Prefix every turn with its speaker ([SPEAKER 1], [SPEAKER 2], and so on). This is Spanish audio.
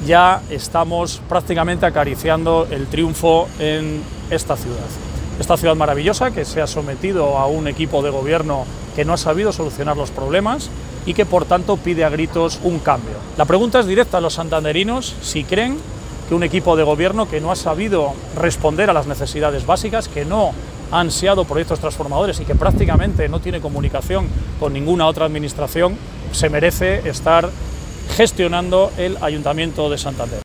[SPEAKER 1] ya estamos prácticamente acariciando el triunfo en esta ciudad. Esta ciudad maravillosa que se ha sometido a un equipo de gobierno que no ha sabido solucionar los problemas y que por tanto pide a gritos un cambio. La pregunta es directa a los santanderinos si creen que un equipo de gobierno que no ha sabido responder a las necesidades básicas, que no ha ansiado proyectos transformadores y que prácticamente no tiene comunicación con ninguna otra administración, se merece estar gestionando el Ayuntamiento de Santander.